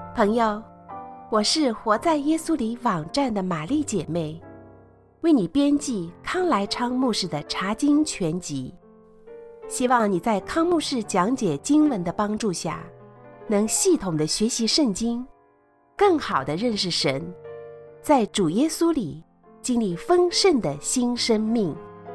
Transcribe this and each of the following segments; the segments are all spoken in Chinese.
朋友，我是活在耶稣里网站的玛丽姐妹，为你编辑康来昌牧师的查经全集，希望你在康牧师讲解经文的帮助下，能系统的学习圣经，更好的认识神，在主耶稣里经历丰盛的新生命。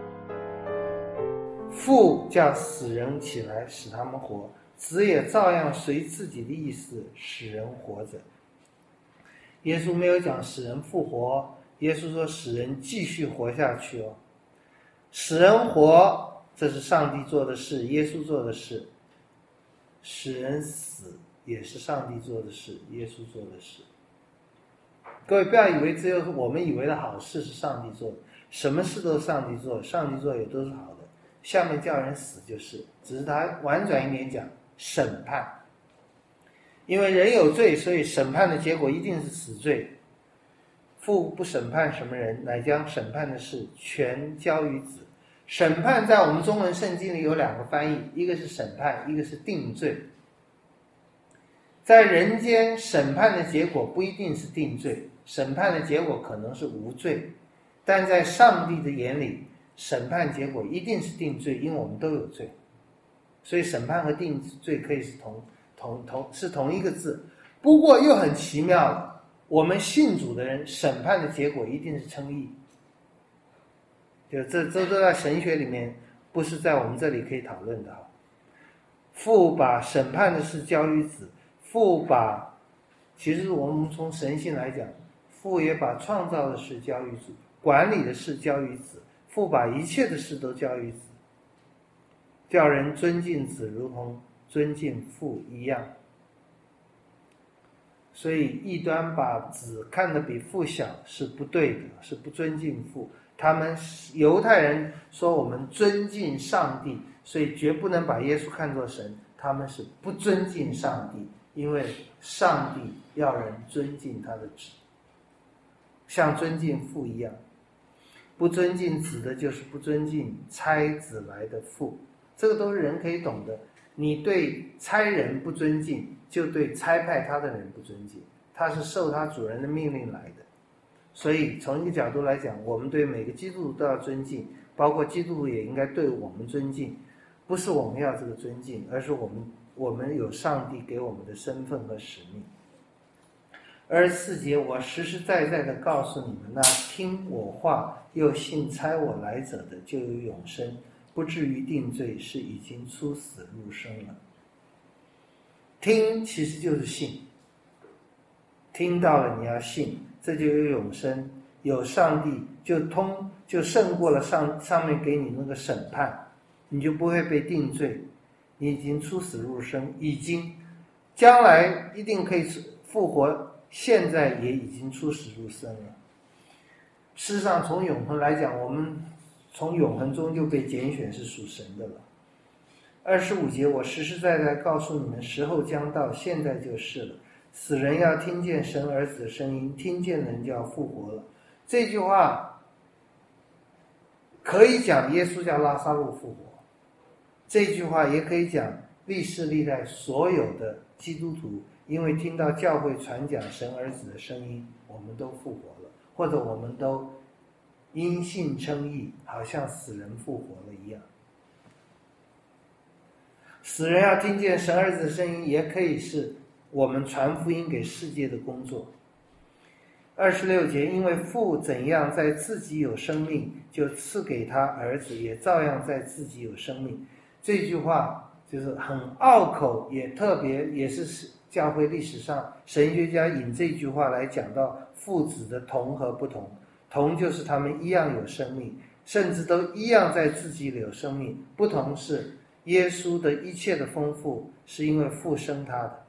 父叫死人起来使他们活，子也照样随自己的意思使人活着。耶稣没有讲使人复活，耶稣说使人继续活下去哦。使人活，这是上帝做的事，耶稣做的事；使人死，也是上帝做的事，耶稣做的事。各位不要以为只有我们以为的好事是上帝做的，什么事都是上帝做，上帝做也都是好的。下面叫人死就是，只是他婉转一点讲审判。因为人有罪，所以审判的结果一定是死罪。父不审判什么人，乃将审判的事全交于子。审判在我们中文圣经里有两个翻译，一个是审判，一个是定罪。在人间审判的结果不一定是定罪，审判的结果可能是无罪，但在上帝的眼里，审判结果一定是定罪，因为我们都有罪，所以审判和定罪可以是同一个字。不过又很奇妙了，我们信主的人审判的结果一定是称义，就这都在神学里面，不是在我们这里可以讨论的。父把审判的事交于子，其实我们从神性来讲，父也把创造的事交于子，管理的事交于子，父把一切的事都交于子，叫人尊敬子如同尊敬父一样。所以异端把子看得比父小是不对的，是不尊敬父。他们犹太人说我们尊敬上帝，所以绝不能把耶稣看作神，他们是不尊敬上帝，因为上帝要人尊敬他的子，像尊敬父一样。不尊敬子的就是不尊敬差子来的父，这个都是人可以懂的。你对差人不尊敬，就对差派他的人不尊敬，他是受他主人的命令来的。所以从一个角度来讲，我们对每个基督徒都要尊敬，包括基督徒也应该对我们尊敬。不是我们要这个尊敬，而是我们有上帝给我们的身份和使命。24节，我实实在在地告诉你们，那听我话又信差我来者的就有永生，不至于定罪，是已经出死入生了。听其实就是信，听到了你要信，这就有永生，有上帝就胜过了上面给你那个审判，你就不会被定罪，你已经出死入生，将来一定可以复活，现在也已经出死入生了。事实上从永恒来讲，我们从永恒中就被拣选是属神的了。25节，我实实在在告诉你们，时候将到，现在就是了。死人要听见神儿子的声音，听见人就要复活了。这句话可以讲耶稣叫拉撒路复活，这句话也可以讲历世历代所有的基督徒，因为听到教会传讲神儿子的声音，我们都复活了，或者我们都因信称义，好像死人复活了一样。死人要听见神儿子的声音，也可以是我们传福音给世界的工作。26节，因为父怎样在自己有生命，就赐给他儿子也照样在自己有生命。这句话就是很拗口，也特别，也是教会历史上神学家引这句话来讲到父子的同和不同。同就是他们一样有生命，甚至都一样在自己里有生命，不同是耶稣的一切的丰富是因为父生他的，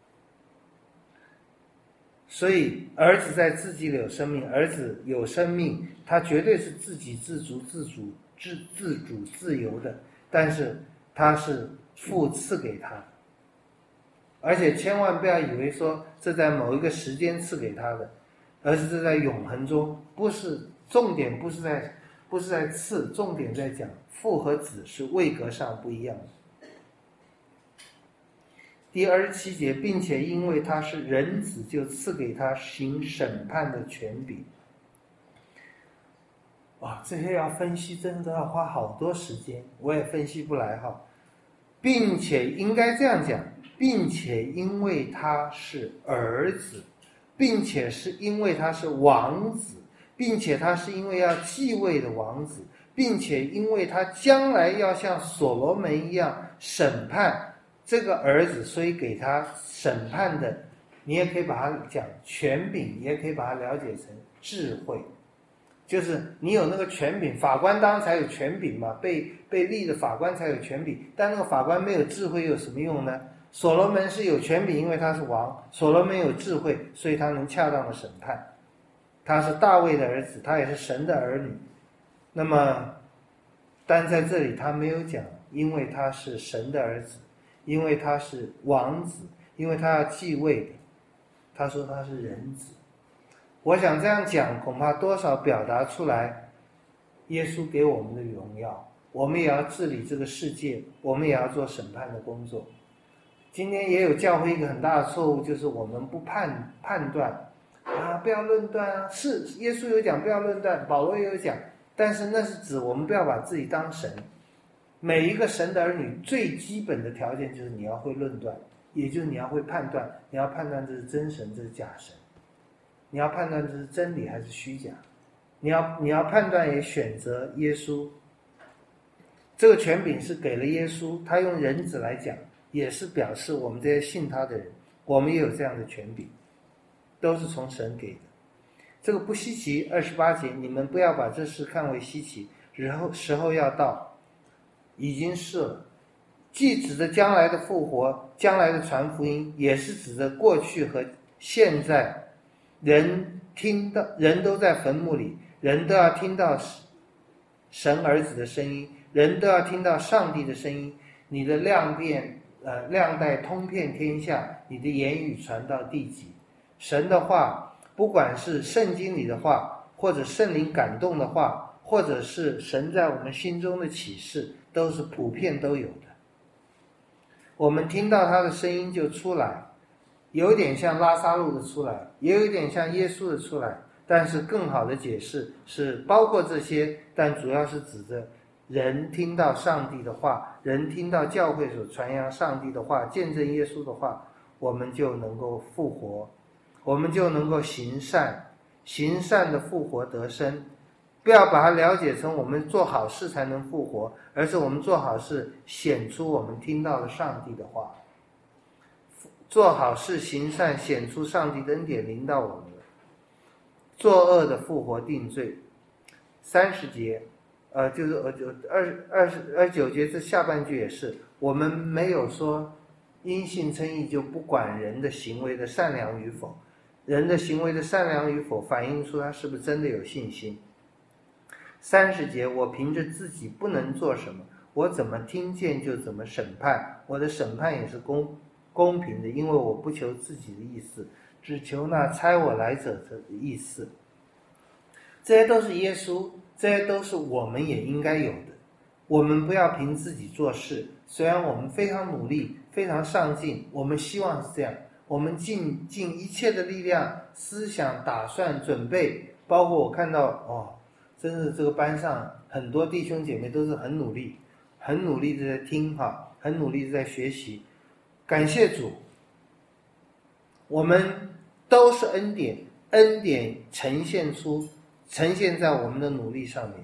所以儿子在自己里有生命，儿子有生命，他绝对是自给自足、自主自由的，但是他是父赐给他的，而且千万不要以为说这在某一个时间赐给他的，而是这在永恒中，重点不是在赐，重点在讲父和子是位格上不一样的。 第27节，并且因为他是人子，就赐给他行审判的权柄。这些要分析真的要花好多时间，我也分析不来哈。并且应该这样讲，并且因为他是儿子，并且是因为他是王子，并且他是因为要继位的王子，并且因为他将来要像所罗门一样审判这个儿子，所以给他审判的，你也可以把它讲权柄，也可以把它了解成智慧。就是你有那个权柄，法官当然才有权柄嘛，被立的法官才有权柄，但那个法官没有智慧有什么用呢？所罗门是有权柄，因为他是王，所罗门有智慧，所以他能恰当的审判。他是大卫的儿子，他也是神的儿女。那么但在这里他没有讲因为他是神的儿子，因为他是王子，因为他要继位的，他说他是人子。我想这样讲恐怕多少表达出来耶稣给我们的荣耀，我们也要治理这个世界，我们也要做审判的工作。今天也有教会一个很大的错误，就是我们不判断不要论断是耶稣有讲不要论断，保罗也有讲，但是那是指我们不要把自己当神。每一个神的儿女最基本的条件就是你要会论断，也就是你要会判断，你要判断这是真神这是假神，你要判断这是真理还是虚假，你要判断也选择耶稣。这个权柄是给了耶稣，他用人子来讲，也是表示我们这些信他的人，我们也有这样的权柄，都是从神给的。这个不稀奇。28节，你们不要把这事看为稀奇，时候要到，已经是了。既指着将来的复活，将来的传福音，也是指着过去和现在。人都在坟墓里，人都要听到神儿子的声音，人都要听到上帝的声音。你的亮带通遍天下，你的言语传到地极。神的话，不管是圣经里的话，或者圣灵感动的话，或者是神在我们心中的启示，都是普遍都有的。我们听到他的声音就出来，有点像拉撒路的出来，也有点像耶稣的出来，但是更好的解释是包括这些，但主要是指着人听到上帝的话，人听到教会所传扬上帝的话，见证耶稣的话，我们就能够复活，我们就能够行善，行善的复活得生。不要把它了解成我们做好事才能复活，而是我们做好事显出我们听到了上帝的话。做好事行善，显出上帝的恩典临到我们了。作恶的复活定罪。30节就是29节这下半句也是，我们没有说因信称义就不管人的行为的善良与否，人的行为的善良与否反映出他是不是真的有信心。30节，我凭着自己不能做什么，我怎么听见就怎么审判，我的审判也是公平的，因为我不求自己的意思，只求那差我来者的意思。这些都是耶稣，这些都是我们也应该有的。我们不要凭自己做事，虽然我们非常努力非常上进，我们希望是这样，我们尽一切的力量，思想打算准备，包括我看到真是这个班上很多弟兄姐妹都是很努力的在听很努力的在学习。感谢主，我们都是恩典呈现在我们的努力上面。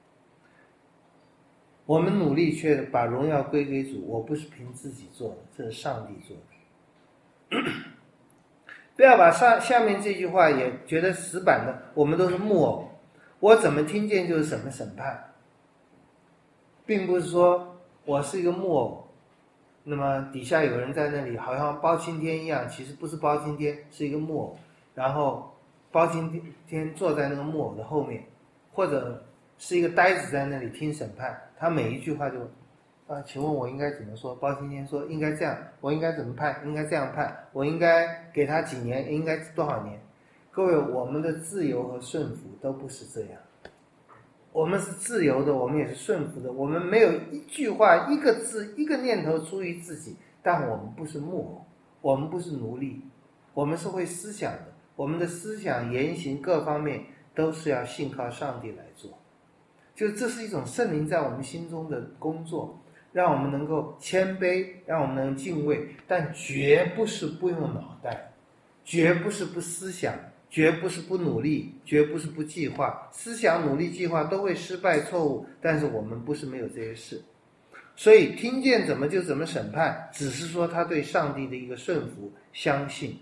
我们努力却把荣耀归给主，我不是凭自己做的，这是上帝做的。不要把下面这句话也觉得死板的，我们都是木偶，我怎么听见就是怎么审判，并不是说我是一个木偶，那么底下有人在那里好像包青天一样，其实不是包青天，是一个木偶，然后包青天坐在那个木偶的后面，或者是一个呆子在那里听审判，他每一句话就请问我应该怎么说？包青天说应该这样，我应该怎么判？应该这样判，我应该给他几年？应该多少年？各位，我们的自由和顺服都不是这样。我们是自由的，我们也是顺服的，我们没有一句话一个字一个念头出于自己， 但我们不是木偶，我们不是奴隶，我们是会思想的，我们的思想言行各方面都是要信靠上帝来做。就这是一种圣灵在我们心中的工作，让我们能够谦卑，让我们能敬畏，但绝不是不用脑袋，绝不是不思想，绝不是不努力，绝不是不计划。思想、努力、计划都会失败错误，但是我们不是没有这些事。所以听见怎么就怎么审判，只是说他对上帝的一个顺服相信。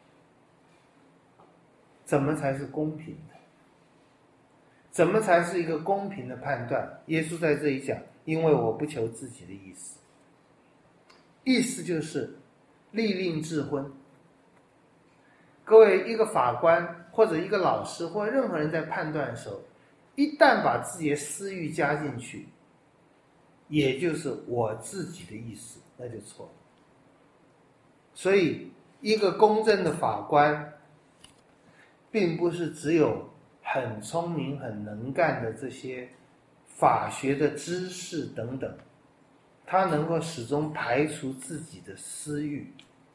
怎么才是公平的？怎么才是一个公平的判断？耶稣在这里讲，因为我不求自己的意思。意思就是立令智昏。各位，一个法官或者一个老师或任何人在判断的时候，一旦把自己的私欲加进去，也就是我自己的意思，那就错了。所以一个公正的法官并不是只有很聪明很能干的这些法学的知识等等，他能够始终排除自己的私欲。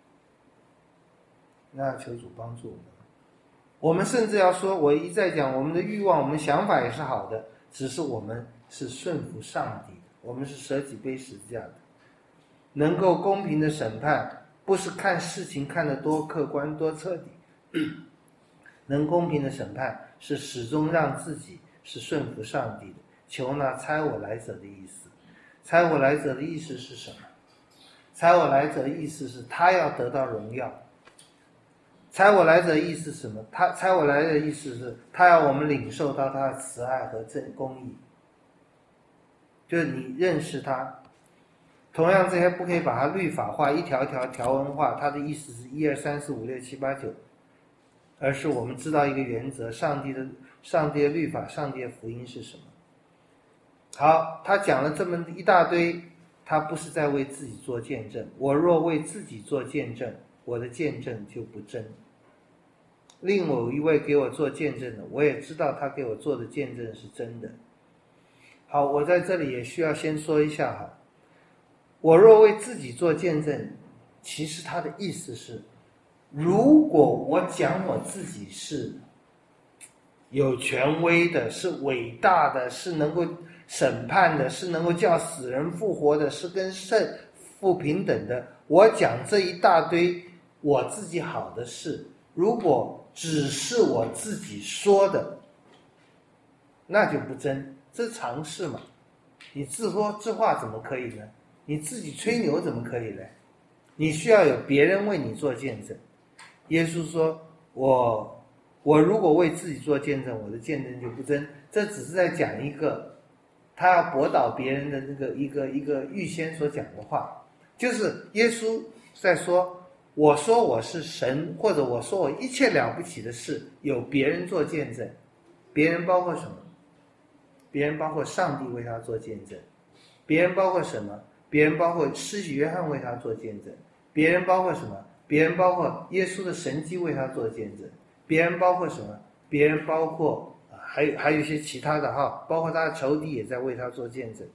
那求主帮助我们。我们甚至要说，我一再讲，我们的欲望我们想法也是好的，只是我们是顺服上帝的，我们是舍己背十字架的。能够公平的审判，不是看事情看得多客观多彻底，能公平的审判是始终让自己是顺服上帝的，求那差我来者的意思。差我来者的意思是什么？差我来者的意思是他要得到荣耀。差我来者的意思是什么？差我来者的意思是他要我们领受到他的慈爱和公义，就是你认识他。同样这些不可以把它律法化，一条条条文化，它的意思是1、2、3、4、5、6、7、8、9，而是我们知道一个原则，上帝的律法，上帝的福音是什么。好，他讲了这么一大堆，他不是在为自己做见证。我若为自己做见证，我的见证就不真。另有一位给我做见证的，我也知道他给我做的见证是真的。好，我在这里也需要先说一下哈，我若为自己做见证，其实他的意思是，如果我讲我自己是有权威的，是伟大的，是能够审判的，是能够叫死人复活的，是跟圣父平等的，我讲这一大堆我自己好的事，如果只是我自己说的，那就不真，这是常识嘛。你自说自话怎么可以呢？你自己吹牛怎么可以呢？你需要有别人为你做见证。耶稣说，我如果为自己做见证，我的见证就不真。这只是在讲一个他要驳倒别人的那个一个预先所讲的话，就是耶稣在说，我说我是神，或者我说我一切了不起的事有别人做见证。别人包括什么？别人包括上帝为他做见证。别人包括什么？别人包括施洗约翰为他做见证。别人包括什么？别人包括耶稣的神迹为他做见证。别人包括什么？别人包括还有一些其他的哈，包括他的仇敌也在为他做见证。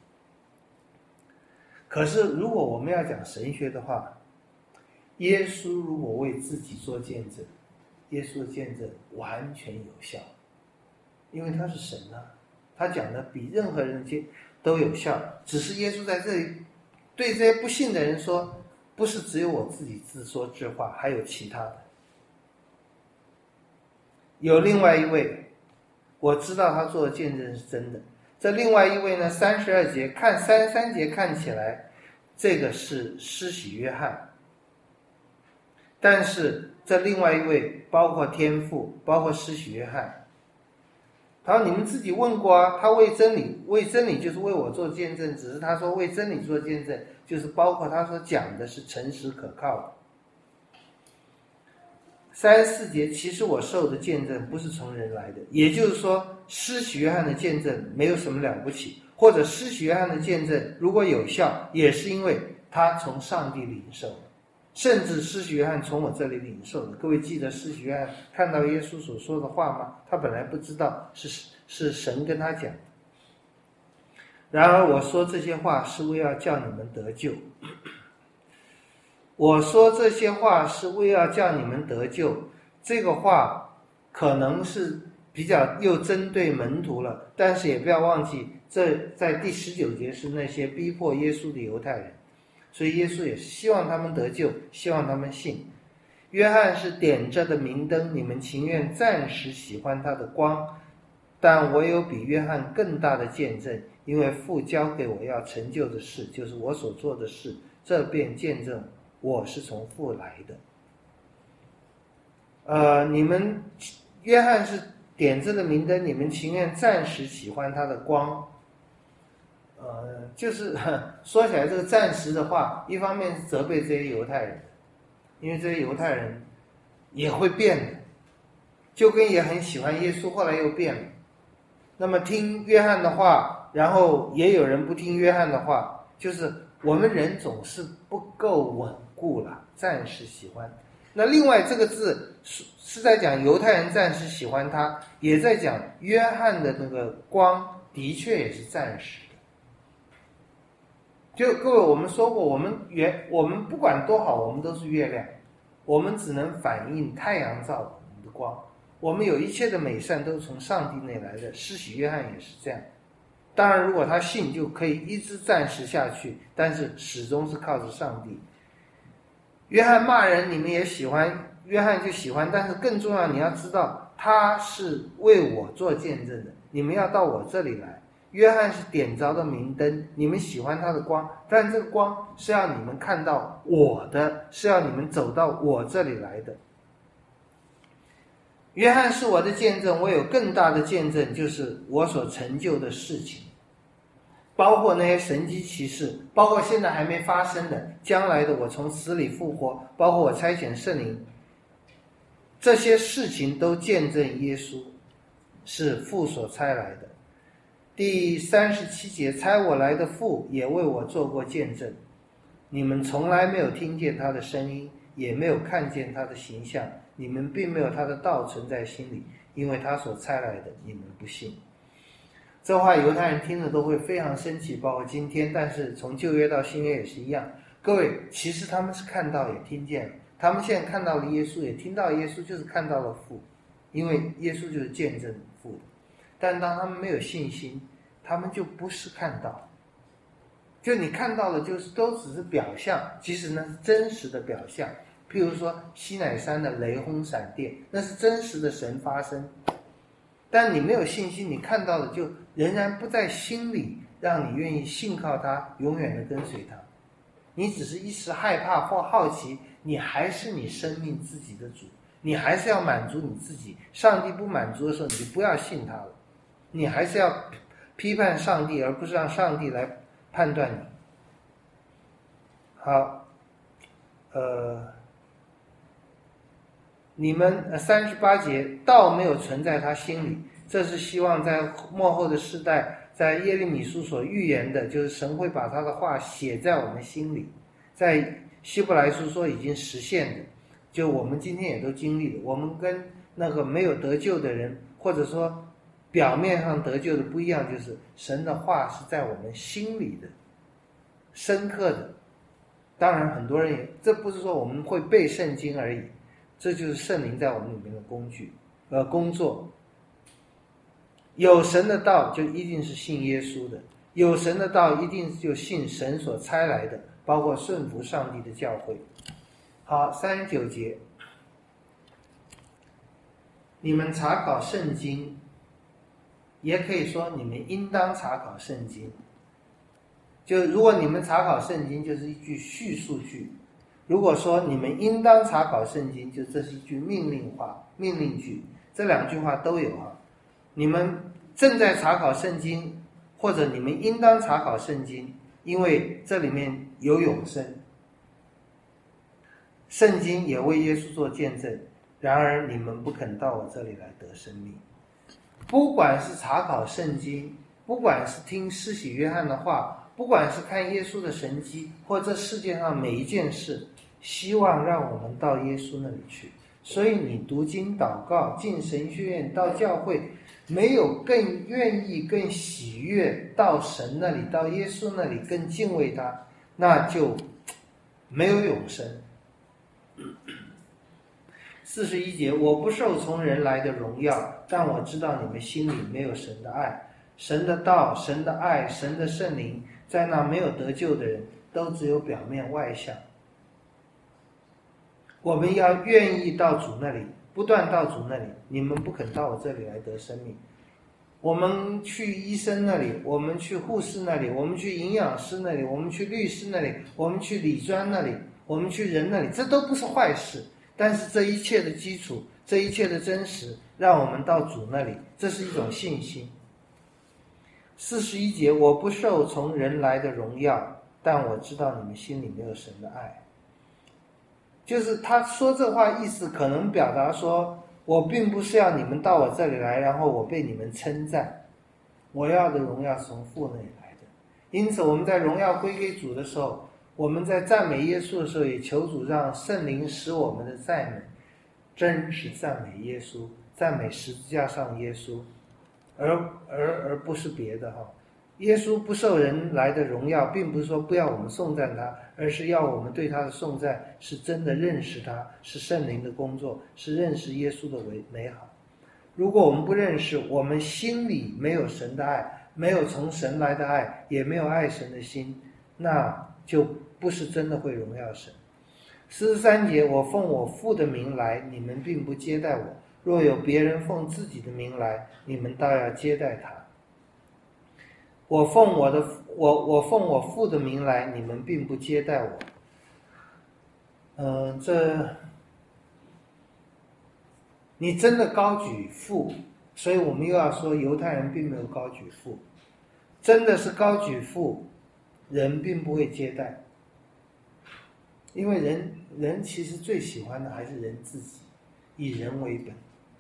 可是如果我们要讲神学的话，耶稣如果为自己做见证，耶稣的见证完全有效，因为他是神啊，他讲的比任何人都有效。只是耶稣在这里对这些不信的人说，不是只有我自己自说自话，还有其他的。有另外一位，我知道他做的见证是真的。这另外一位呢，32节看33节看起来这个是施洗约翰，但是这另外一位包括天父，包括施洗约翰。他说你们自己问过啊，他为真理就是为我做见证，只是他说为真理做见证，就是包括他所讲的是诚实可靠的。34节，其实我受的见证不是从人来的，也就是说施洗约翰的见证没有什么了不起，或者施洗约翰的见证如果有效，也是因为他从上帝领受的，甚至施洗约翰从我这里领受的。各位记得施洗约翰看到耶稣所说的话吗？他本来不知道是神跟他讲的。然而我说这些话是为要叫你们得救。 我说这些话是为要叫你们得救。这个话可能是比较又针对门徒了，但是也不要忘记，这在第19节是那些逼迫耶稣的犹太人，所以耶稣也是希望他们得救，希望他们信。约翰是点着的明灯，你们情愿暂时喜欢他的光，但我有比约翰更大的见证，因为父交给我要成就的事，就是我所做的事，这便见证我是从父来的。你们约翰是点着的明灯，你们情愿暂时喜欢他的光。就是说起来这个暂时的话，一方面是责备这些犹太人，因为这些犹太人也会变的，就跟也很喜欢耶稣，后来又变了。那么听约翰的话，然后也有人不听约翰的话，就是我们人总是不够稳固了，暂时喜欢。那另外这个字是在讲犹太人暂时喜欢他，也在讲约翰的那个光的确也是暂时的。就各位我们说过，我们不管多好，我们都是月亮，我们只能反映太阳照我们的光，我们有一切的美善都是从上帝那来的。施洗约翰也是这样，当然如果他信就可以一直暂时下去，但是始终是靠着上帝。约翰骂人你们也喜欢，约翰就喜欢，但是更重要你要知道他是为我做见证的，你们要到我这里来。约翰是点着的明灯，你们喜欢他的光，但这个光是要你们看到我的，是要你们走到我这里来的。约翰是我的见证，我有更大的见证，就是我所成就的事情，包括那些神迹奇事，包括现在还没发生的，将来的我从死里复活，包括我差遣圣灵，这些事情都见证耶稣是父所差来的。第37节，差我来的父也为我做过见证，你们从来没有听见他的声音，也没有看见他的形象，你们并没有他的道存在心里，因为他所差来的你们不信。这话犹太人听了都会非常生气，包括今天，但是从旧约到新约也是一样。各位，其实他们是看到也听见了，他们现在看到了耶稣，也听到耶稣，就是看到了父，因为耶稣就是见证父的。但当他们没有信心，他们就不是看到，就你看到了就是都只是表象，其实那是真实的表象。譬如说西乃山的雷轰闪电，那是真实的神发生，但你没有信心，你看到的就仍然不在心里，让你愿意信靠他，永远的跟随他。你只是一时害怕或好奇，你还是你生命自己的主，你还是要满足你自己。上帝不满足的时候，你就不要信他了，你还是要批判上帝，而不是让上帝来判断你。好，你们38节，道没有存在他心里，这是希望在末后的世代，在耶利米书所预言的，就是神会把他的话写在我们心里，在希伯来书说已经实现的，就我们今天也都经历了。我们跟那个没有得救的人，或者说表面上得救的不一样，就是神的话是在我们心里的，深刻的。当然很多人也，这不是说我们会背圣经而已，这就是圣灵在我们里面的工作。有神的道就一定是信耶稣的，有神的道一定就信神所差来的，包括顺服上帝的教会。好，39节，你们查考圣经，也可以说你们应当查考圣经。就如果你们查考圣经，就是一句叙述句；如果说你们应当查考圣经，就这是一句命令句。这两句话都有啊。你们正在查考圣经，或者你们应当查考圣经，因为这里面有永生。圣经也为耶稣做见证，然而你们不肯到我这里来得生命。不管是查考圣经，不管是听施洗约翰的话，不管是看耶稣的神迹，或这世界上每一件事，希望让我们到耶稣那里去。所以你读经祷告，进神学院，到教会，没有更愿意更喜悦到神那里，到耶稣那里更敬畏他，那就没有永生。 41节，我不受从人来的荣耀，但我知道你们心里没有神的爱。神的道、神的爱、神的圣灵，在那没有得救的人都只有表面外向。我们要愿意到主那里，不断到主那里。你们不肯到我这里来得生命。我们去医生那里，我们去护士那里，我们去营养师那里，我们去律师那里，我们去理专那里，我们去人那里，这都不是坏事。但是这一切的基础，这一切的真实，让我们到主那里，这是一种信心。41节，我不受从人来的荣耀，但我知道你们心里没有神的爱。就是他说这话意思可能表达说，我并不是要你们到我这里来，然后我被你们称赞，我要的荣耀是从父那里来的。因此我们在荣耀归给主的时候，我们在赞美耶稣的时候，也求主让圣灵使我们的赞美真是赞美耶稣，赞美十字架上耶稣，而不是别的哈。耶稣不受人来的荣耀，并不是说不要我们颂赞他，而是要我们对他的颂赞是真的认识他，是圣灵的工作，是认识耶稣的美好。如果我们不认识，我们心里没有神的爱，没有从神来的爱，也没有爱神的心，那就不是真的会荣耀神。43节，我奉我父的名来，你们并不接待我，若有别人奉自己的名来，你们倒要接待他。我奉我父的名来，你们并不接待我。你真的高举父，所以我们又要说犹太人并没有高举父，真的是高举父，人并不会接待，因为人其实最喜欢的还是人自己，以人为本。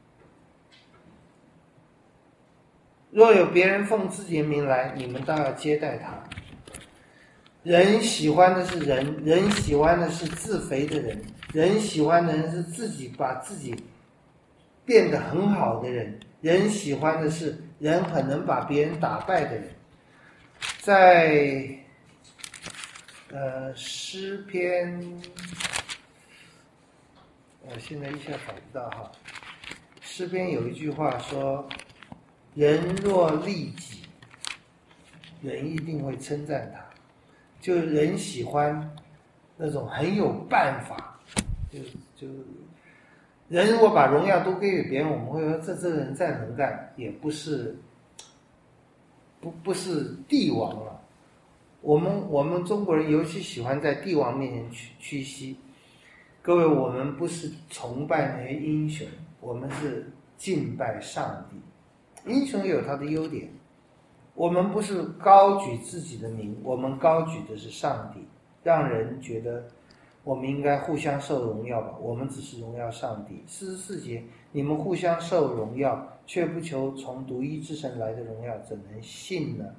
若有别人奉自己的名来，你们倒要接待他。人喜欢的是人，人喜欢的是自肥的人，人喜欢的人是自己把自己变得很好的人，人喜欢的是人很能把别人打败的人。在诗篇，我现在一下找不到哈。诗篇有一句话说，人若利己，人一定会称赞他。就人喜欢那种很有办法，就人如果把荣耀都给别人，我们会说这个人再能干，也不是帝王了。我们中国人尤其喜欢在帝王面前屈膝。各位，我们不是崇拜那些英雄，我们是敬拜上帝。英雄也有他的优点，我们不是高举自己的名，我们高举的是上帝，让人觉得我们应该互相受荣耀吧，我们只是荣耀上帝。44节，你们互相受荣耀，却不求从独一之神来的荣耀，怎能信呢？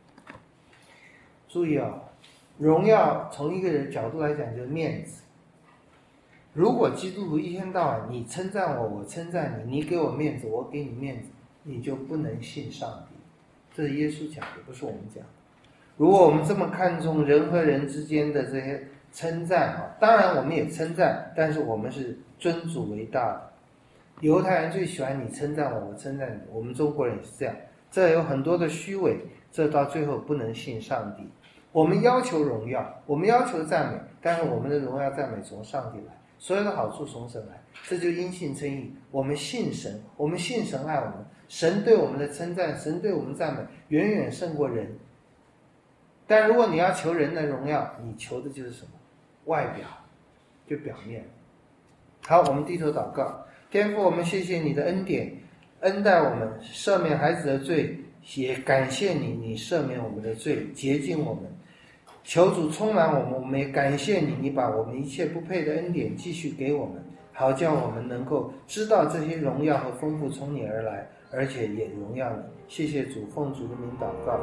注意啊，荣耀从一个人角度来讲就是面子。如果基督徒一天到晚你称赞我，我称赞你，你给我面子，我给你面子，你就不能信上帝。这是耶稣讲的，不是我们讲的。如果我们这么看重人和人之间的这些称赞啊，当然我们也称赞，但是我们是尊主为大的。犹太人最喜欢你称赞我，我称赞你，我们中国人也是这样。这有很多的虚伪，这到最后不能信上帝。我们要求荣耀，我们要求赞美，但是我们的荣耀赞美从上帝来，所有的好处从神来，这就因信称义。我们信神，我们信神爱我们，神对我们的称赞，神对我们赞美远远胜过人。但如果你要求人的荣耀，你求的就是什么？外表，就表面。好，我们低头祷告。天父，我们谢谢你的恩典，恩待我们，赦免孩子的罪，也感谢你，你赦免我们的罪，洁净我们。求主充满我们，我们也感谢你，你把我们一切不配的恩典继续给我们，好叫我们能够知道这些荣耀和丰富从你而来，而且也荣耀你。谢谢主，奉主的名祷告。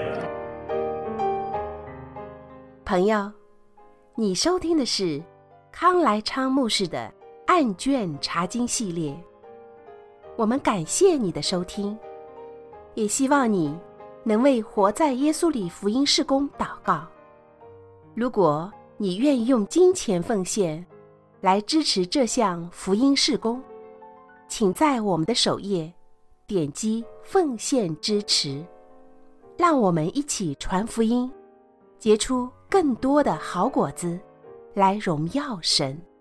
朋友，你收听的是康来昌牧师的案卷查经系列，我们感谢你的收听，也希望你能为活在耶稣里福音事工祷告。如果你愿意用金钱奉献来支持这项福音事工，请在我们的首页点击奉献支持，让我们一起传福音，结出更多的好果子，来荣耀神。